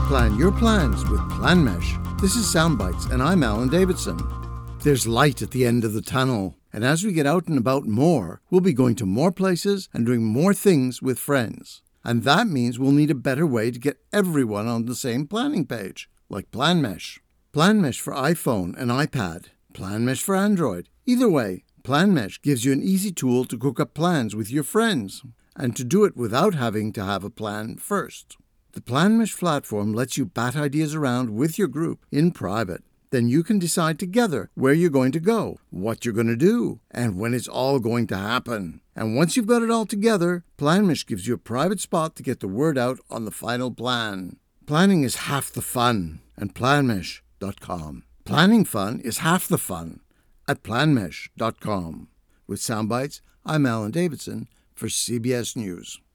Plan your plans with PlanMesh. This is Soundbites, and I'm Alan Davidson. There's light at the end of the tunnel, and as we get out and about more, we'll be going to more places and doing more things with friends. And that means we'll need a better way to get everyone on the same planning page, like PlanMesh. PlanMesh for iPhone and iPad, PlanMesh for Android. Either way, PlanMesh gives you an easy tool to cook up plans with your friends, and to do it without having to have a plan first. The PlanMesh platform lets you bat ideas around with your group in private. Then you can decide together where you're going to go, what you're going to do, and when it's all going to happen. And once you've got it all together, PlanMesh gives you a private spot to get the word out on the final plan. Planning is half the fun at PlanMesh.com. Planning fun is half the fun at PlanMesh.com. With Soundbites, I'm Alan Davidson for CBS News.